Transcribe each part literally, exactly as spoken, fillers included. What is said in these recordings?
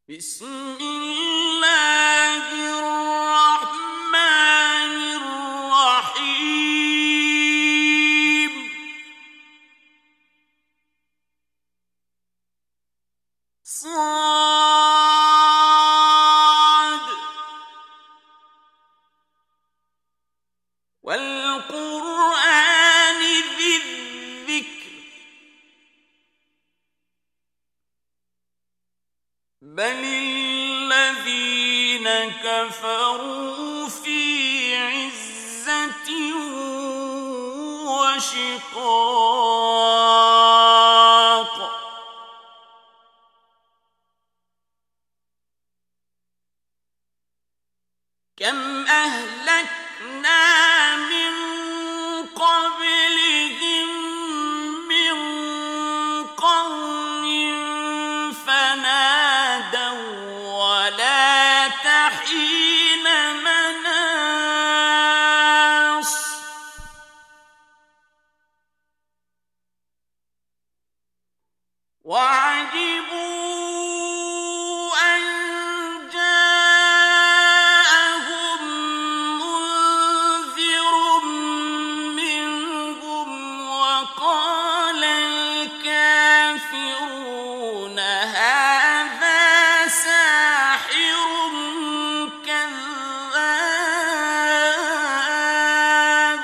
بسم الله الرحمن الرحيم صاد والقرآن ذي الذكر بل الذين كفروا في عزة وشقاق كم أهلكنا من قبلهم من قرن فنادوا ولا تحين مناص وعجبوا أن جاءهم منذر منهم وقال الكافرون هذا ساحر كذاب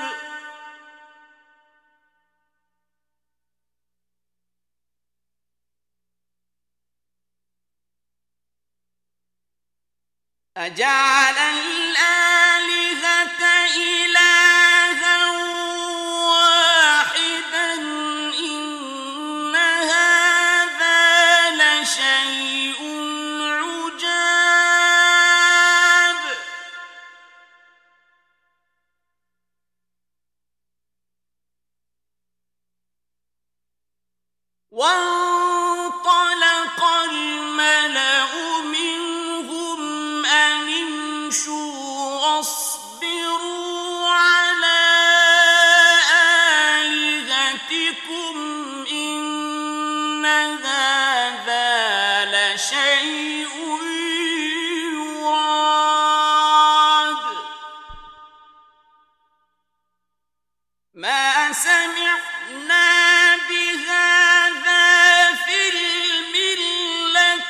أجعل الآلهة إلها واحدا إن هذا لشيء عجاب وانطلق الملأ منهم أن امشوا واصبروا على آلهتكم إن هذا لشيء يراد ما سمعنا بهذا في الملة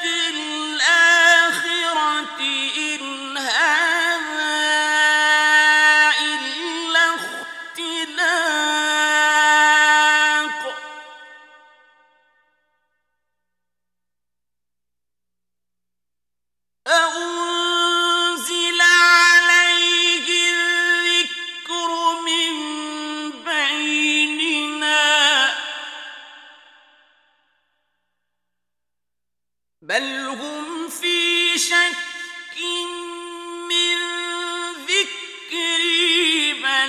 الآخرة إن هذا إلا اختلاق أأنزل عليه الذكر من بيننا بل هم في شك من ذكري بل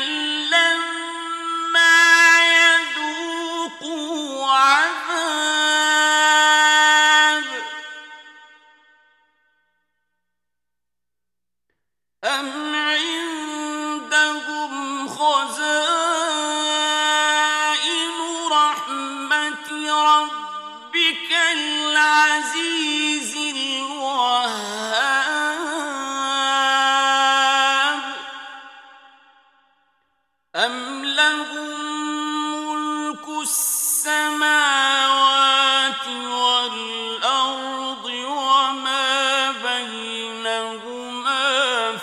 لما يذوقوا عذاب أم عندهم خزائن رحمة ربك العزيز الوهاب أم لهم ملك السماوات والأرض وما بينهما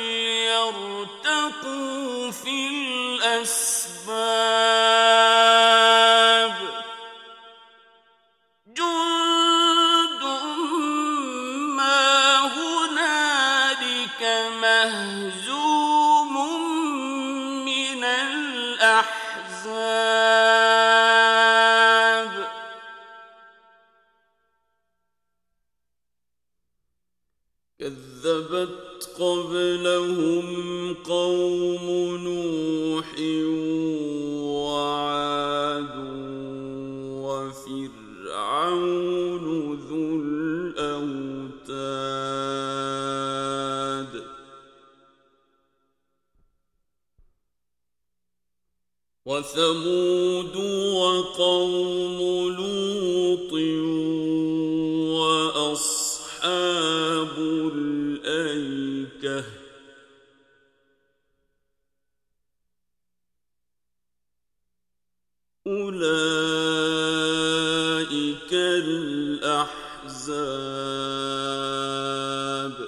فليرتقوا في الأسباب جند ما هنالك مهزوم من الأحزاب كذبت قبلهم قوم نوح وعاد وفرعون ذو الأوتاد وثمود وقوم لوط وأصحاب أصحاب الأيكة أولئك الأحزاب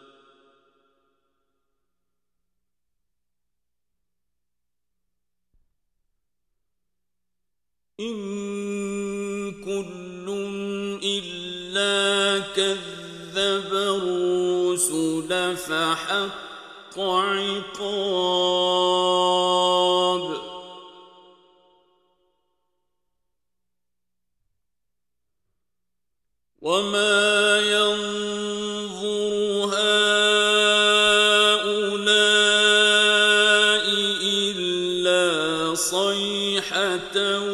إن كل إلا كذب الرسل فحق عقاب وما ينظر هؤلاء إلا صيحة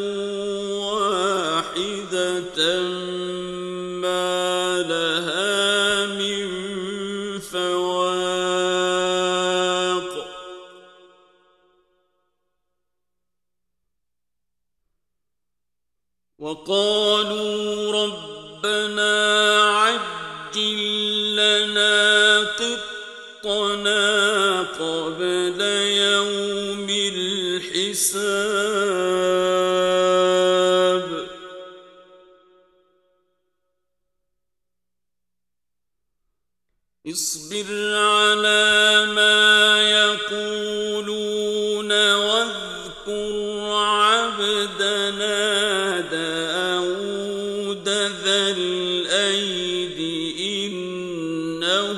واحدة ما لها من فواق وقالوا ربنا عجل لنا قطنا قبل يوم الحساب اصبر على ما يقولون واذكر عبدنا داود ذا الأيد إنه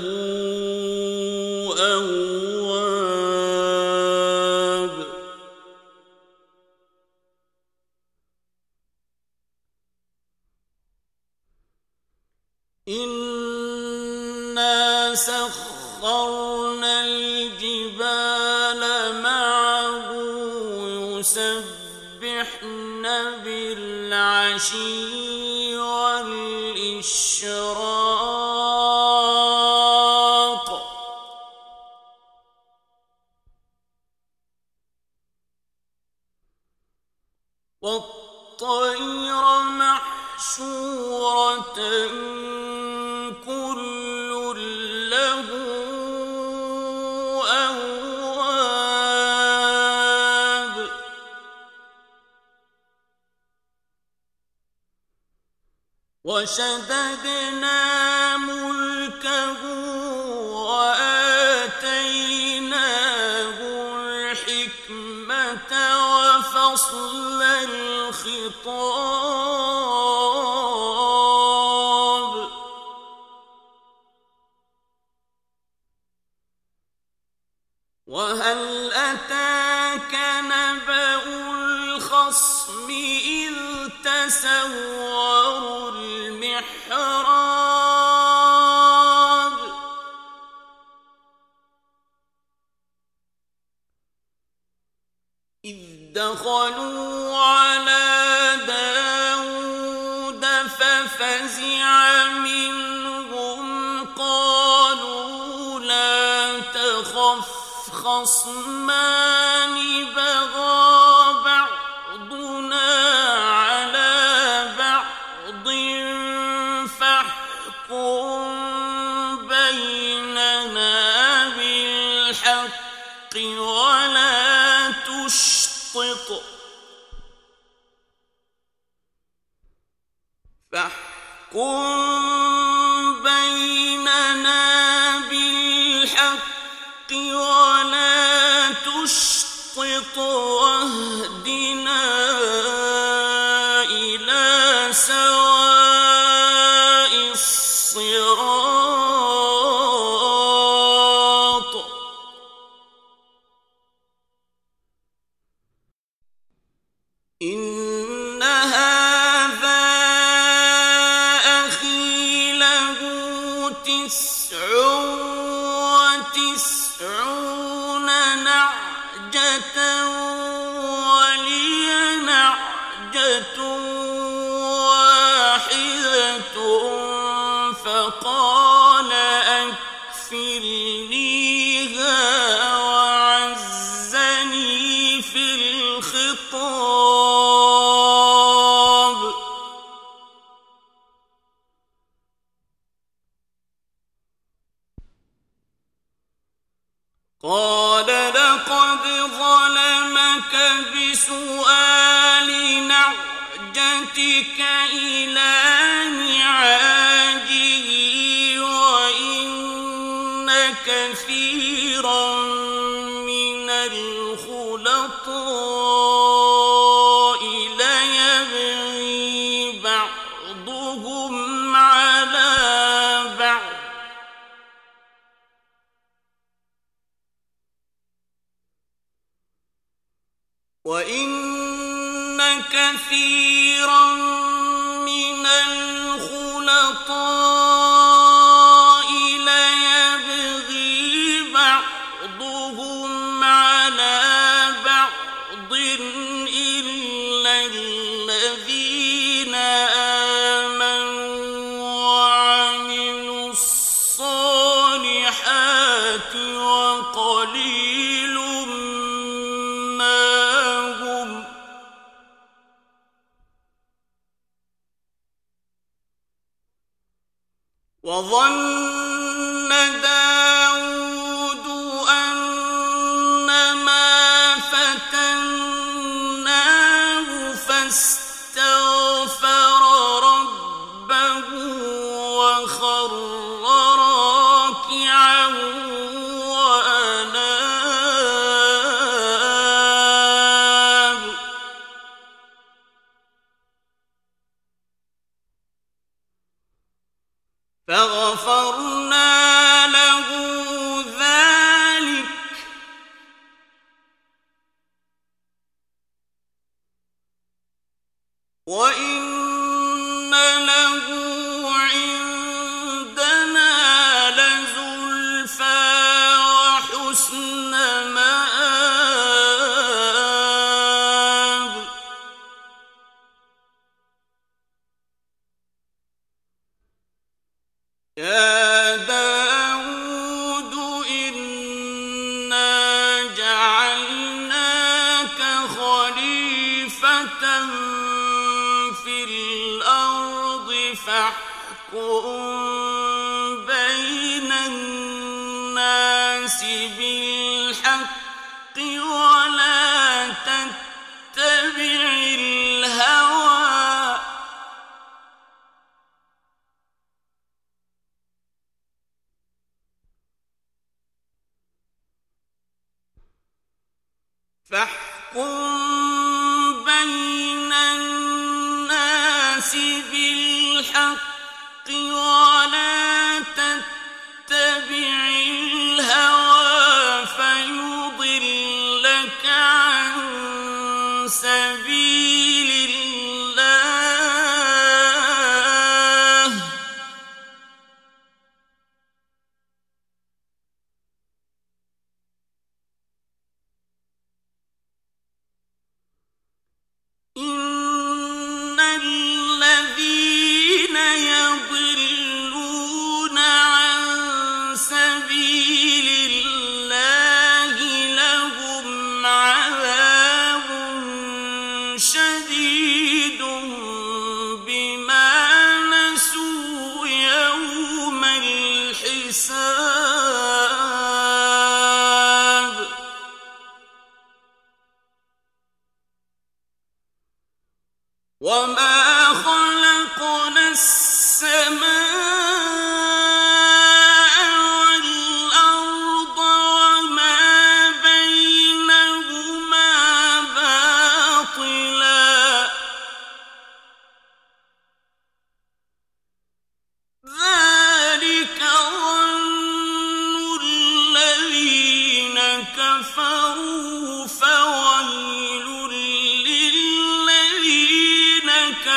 أواب إنا سخرنا الجبال معه يسبحن بالعشي والإشراق والطير محشورة كل له أواب وشددنا ملكه وآتيناه الحكمة وفصل الخطاب وهل أتاك نبأ الخصم إذ تسوروا المحراب إذ دخلوا على داود ففزع منهم قالوا لا تخف خصمان بغى بعضنا على بعض فاحكم بيننا بالحق ولا تشطط فاحكم بيننا بالحق ولا تشطط واهدنا إلى سواء الصراط إن هذا أخي له تسع وتسعون نعجة ولي نعجة واحدة فقال أكفلنيها وعزني في الخطاب قال لقد ظلمك بسؤال نعجتك إلى نعاجه وإن كثيرا من الخلطاء ليبغي بعضهم على بعض وَإِنَّ كَثِيرًا مِنَ الْخُلَطَاءِ لَيَبْغِي بَعْضُهُمْ عَلَى بَعْضٍ إِلَّا الَّذِينَ آمَنُوا وَعَمِلُوا الصَّالِحَاتِ وَقَلِيلٌ وظن داود أنما فتناه فاستغفر ربه وخر راكعا وأناب فغفرنا له ذلك وإن له عندنا لزلفى وحسن مآب يا داود إنا جعلناك خليفة في الأرض فاحكم بين الناس بالحق ولا تتبع الهوى فاحكم بين الناس بالحق ولا تتبع الهوى فيضلك عن سبيل الله إن الذين يضلون عن سبيل الله لهم عذاب شديد بما نسوا يوم الحساب وما خلقنا السماء والأرض وما بينهما باطلا ذلك ظن الذين كفروا فويل للذين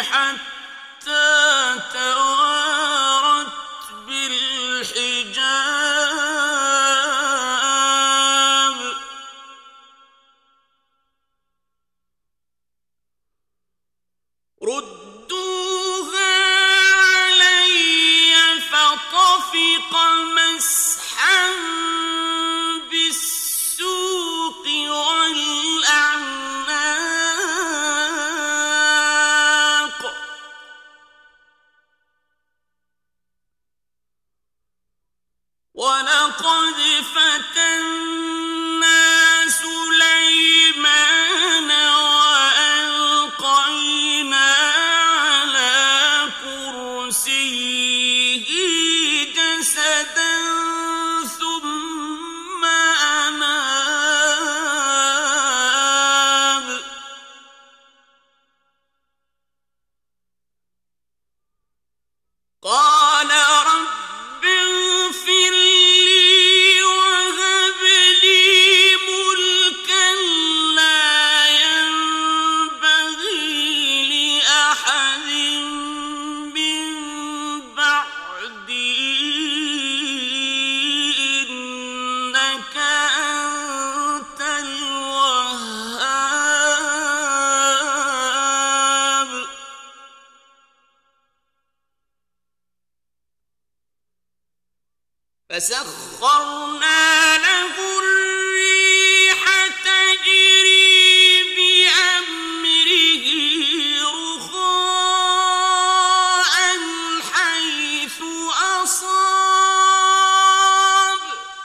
حتى توارت بالحجاب ردوها علي فطفق مسحا بالسوق والأعناق ولقد فتنا سليمان وألقينا على كرسيه جسدا ثم أناب قال رب اغفر لي وهب لي ملكا لا ينبغي لأحد من بعدي إنك أنت الوهاب فسخرنا له الريح تجري بأمره رخاء حيث أصاب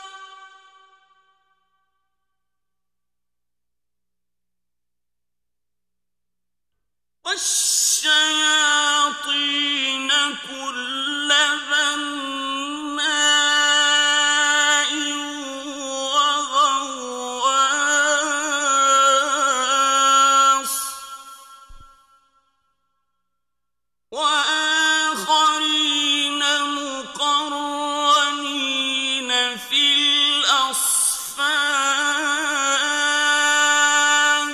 والشياطين كل بناء وغواص وآخرين مقرنين في الأصفاد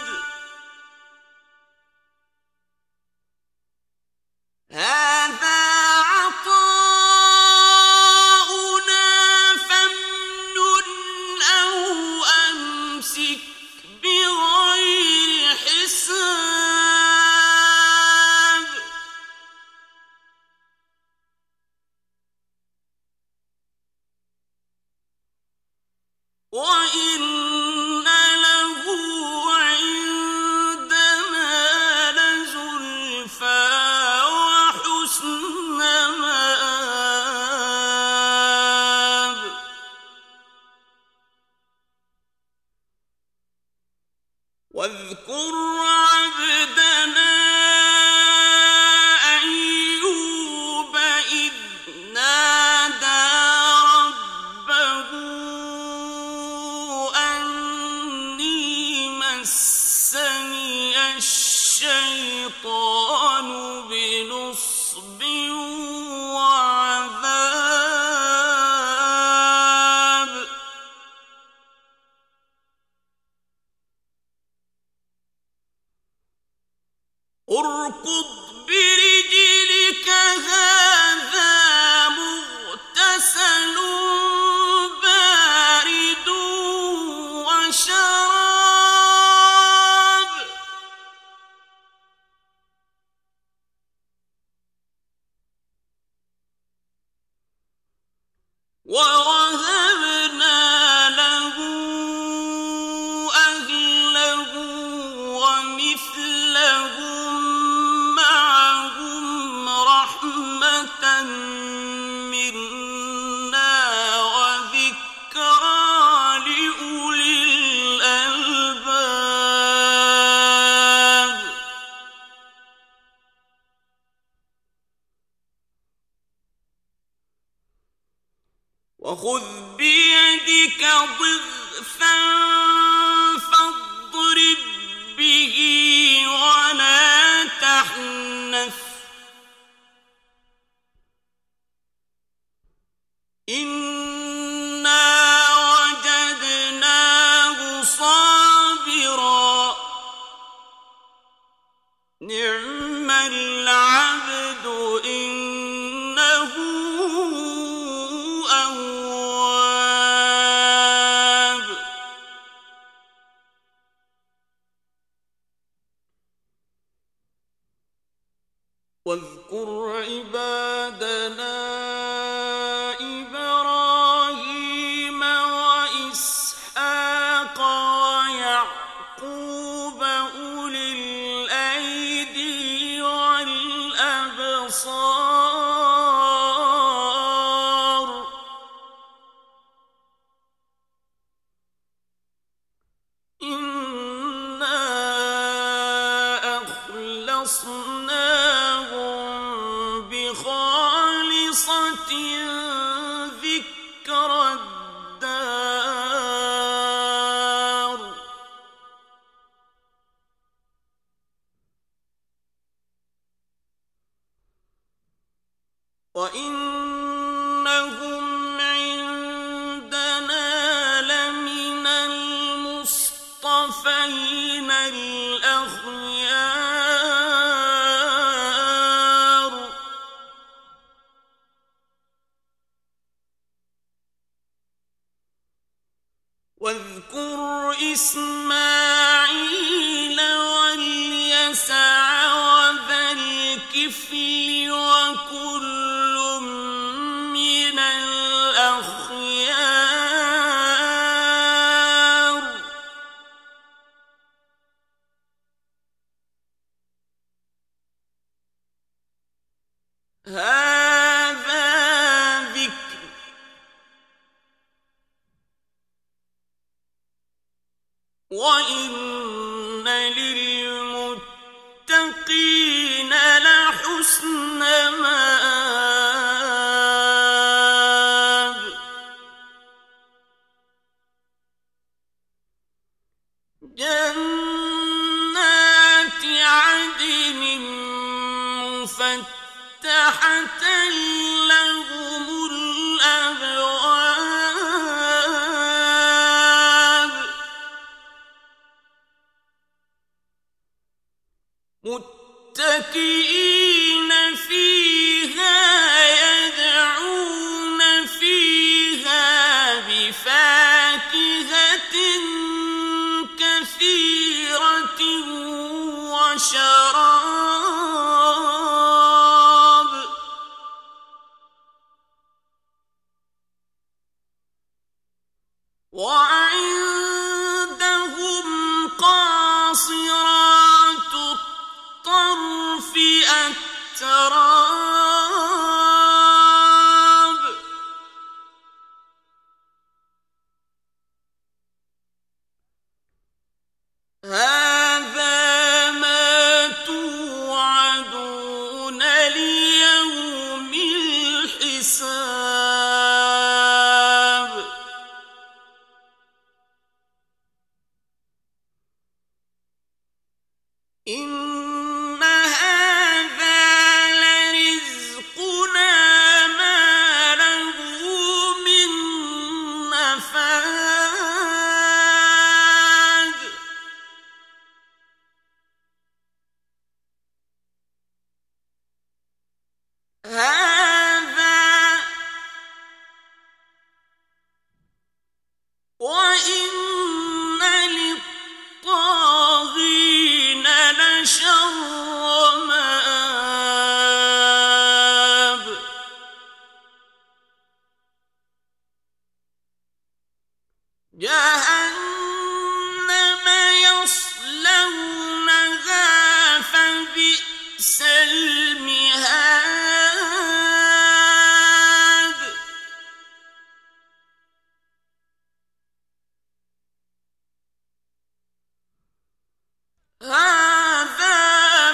هذا عطاؤنا فامنن أو أمسك بغير حساب وإن له عندنا لزلفى وحسن مآب واذكر عبدنا أيوب إذ نادى ربه أني مسني الشيطان بنصب وعذاب اركض برجلك هذا مغتسل بارد وشراب ووهبنا له أهله ومثلهم معهم رحمة منا وذكرى لأولي الألباب وخذ بيدك ضغثا فاضرب به ولا تحنث إنا وجدناه صابرا نعم العبد واذكر عبادنا إبراهيم وإسحاق ويعقوب أولي الأيدي والأبصار إنا أخلصناهم بخالصة ذكرى الدار وإنهم عندنا لمن المصطفين الأخيار واذكر إسماعيل واليسع وذا الكفل وكل من الأخيار هذا ذكر وإن للمتقين لحسن مآب جنات عدن مفتحة لهم الأبواب متكئين فيها يدعون فيها بفاكهة كثيرة وشراب وعندهم قاصرات الطرف أتراب هذا ما توعدون ليوم الحساب إن هذا لرزقنا ما له من نفاد هذا وإن للطاغين لشر مآب جهنم يصلونها فبئس المهاد هذا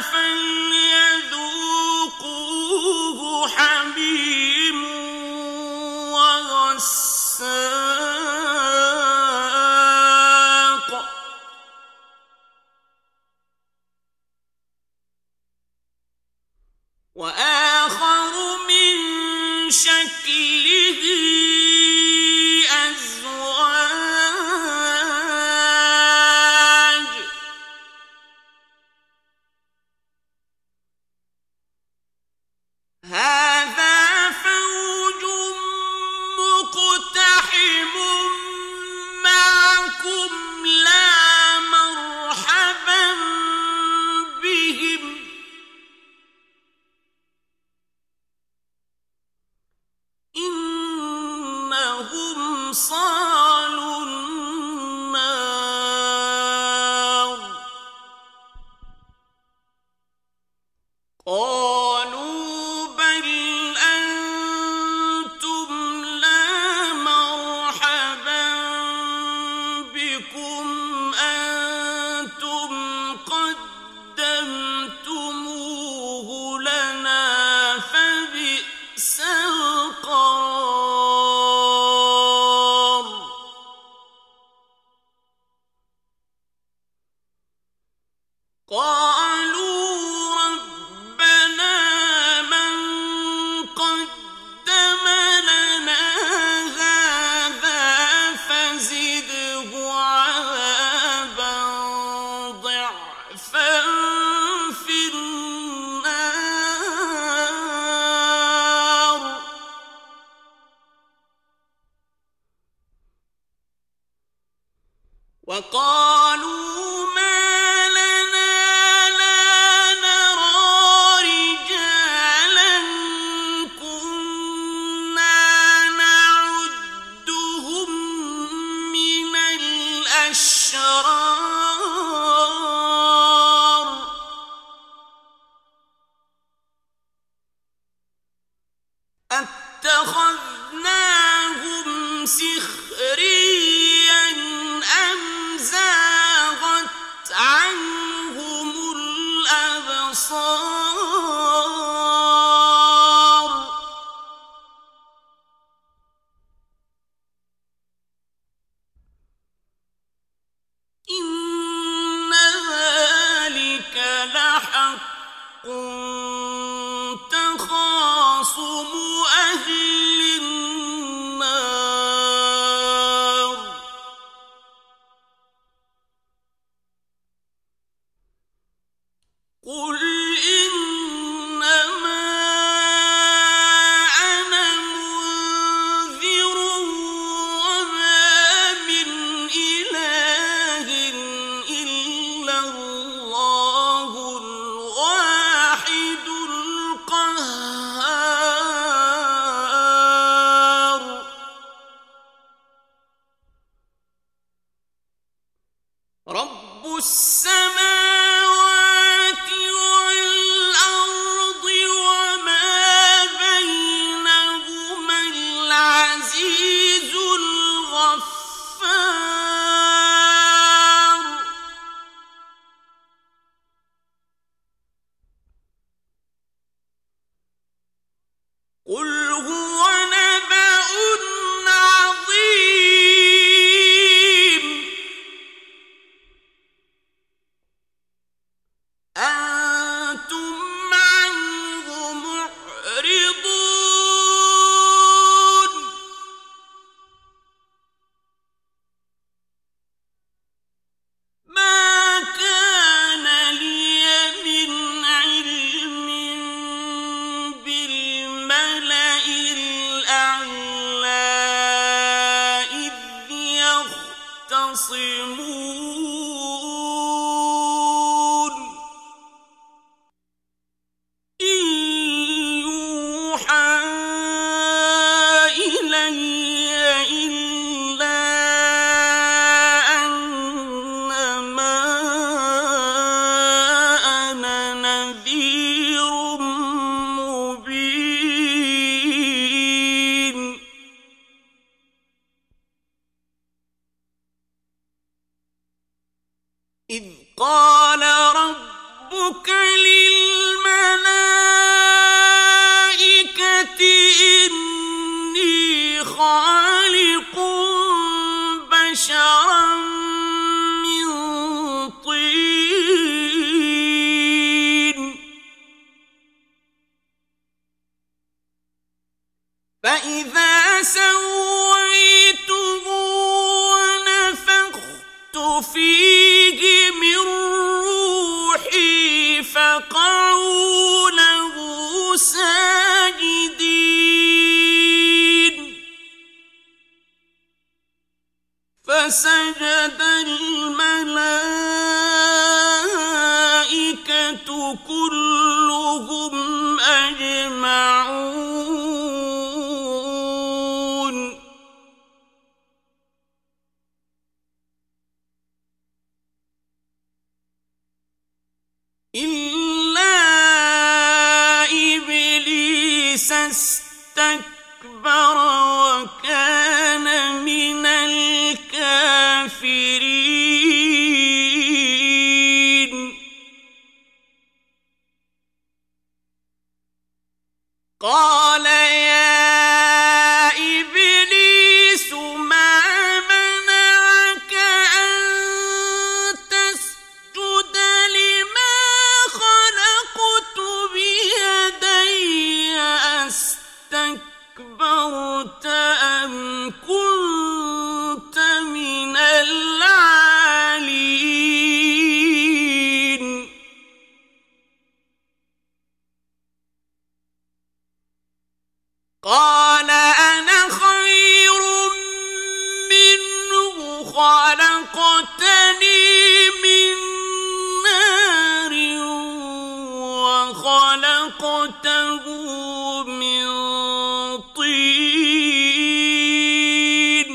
فليذوقوه حميم وغساق وآخر من شكله أزواج هذا فوج مقتحم معكم لا مرحبا بهم صَالُو النَّارِ قَالُوا بَلْ أَنتُمْ لَا مَرْحَبًا بِكُمْ أَنتُمْ قَدَّمْتُمُوهُ لَنَا فَبِئْسَ الْقَرَارُ قَالُوا رَبَّنَا مَنْ قَدَّمَ لَنَا هَٰذَا فَزِدْهُ عَذَابًا ضِعْفًا فِي النَّارِ وَقَالُوا مَا لَنَا لَا نَرَىٰ رِجَالًا كُنَّا نَعُدُّهُم مِّنَ الْأَشْرَارِ أَتَّخَذْنَاهُمْ سِخْرِيًّا أَمْ زَاغَتْ عَنْهُمُ الْأَبْصَارُ إِنَّ ذَلِكَ لَحَقٌّ تَخَاصُمُ أَهْلِ النَّارِ قُلْ إِنَّمَا أَنَا مُنذِرٌ وَمَا مِنْ إِلَٰهٍ إِلَّا اللَّهُ الْوَاحِدُ الْقَهَّارُ رَبُّ السَّمَاوَاتِ وَالْأَرْضِ وَمَا بَيْنَهُمَا الْعَزِيزُ الْغَفَّارُ قُلْ هُوَ نَبَأٌ عَظِيمٌ أَنتُمْ عَنْهُ مُعْرِضُونَ مَا كَانَ لِيَ مِنْ عِلْمٍ بِالْمَلَإِ الْأَعْلَىٰ إِذْ يَخْتَصِمُونَ إِن يُوحَىٰ إِلَيَّ إِلَّا أَنَّمَا أَنَا نَذِيرٌ مُّبِينٌ إِذْ قَالَ رَبُّكَ لِلْمَلَائِكَةِ إِنِّي خَالِقٌ بَشَرًا مِّن طِينٍ فَإِذَا سَوَّيْتُهُ وَنَفَخْتُ فِيهِ مِن رُّوحِي فَقَعُوا لَهُ سَاجِدِينَ فَسَجَدَ الْمَلَائِكَةُ كُلُّهُمْ أَجْمَعُونَ استكبر وكان من الكافرين قال يا إبليس ما منعك أن تسجد لما خلقت بيدي أستكبرت أم كنت من العالين قال أنا خير منه خلقتني من نار وخلقته من طين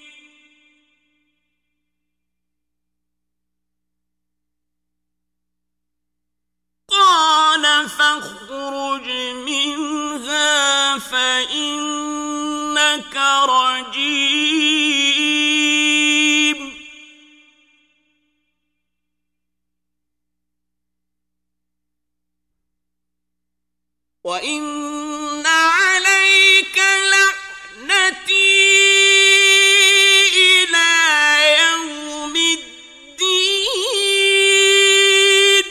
قال فاخرج منها فإنك رجيم وإن عليك لعنتي إلى يوم الدين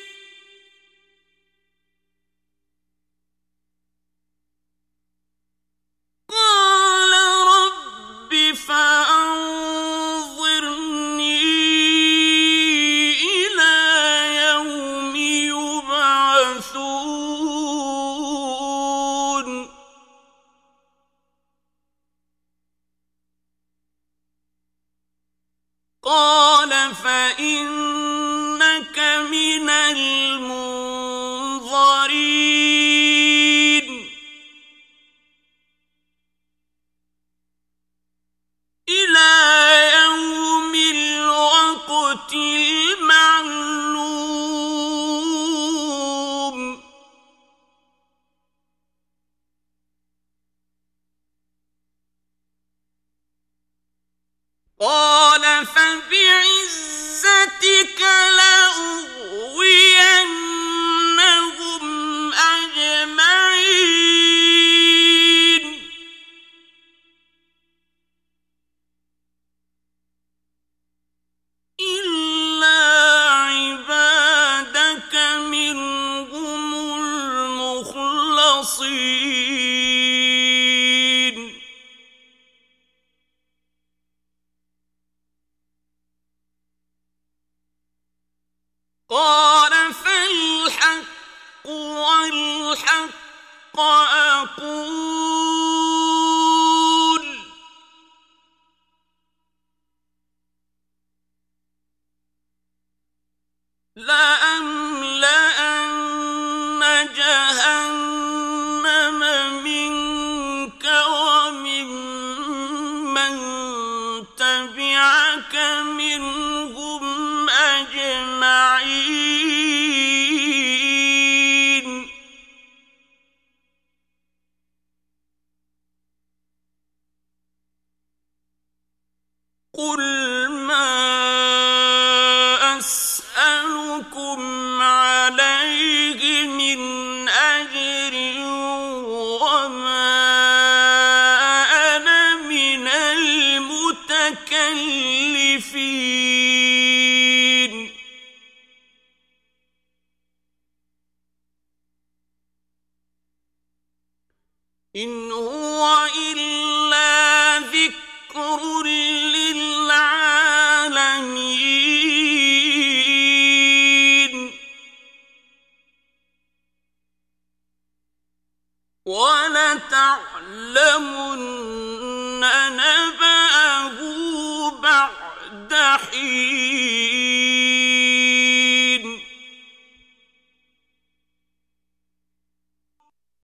قال رب فأنظرني إلى يوم يبعثون قال فإنك من المنظرين إلى يوم الوقت المعلوم قال فبعزتك لأغوينهم أجمعين إلا عبادك منهم المخلصين قال فالحق والحق أقول لأملأن جهنم منك وممن تبعك منهم أجمعين قل ما أسألكم عليه من أجر وما أنا من المتكلفين إن هو إلا ذكر للعالمين ولتعلمن نبأه بعد حين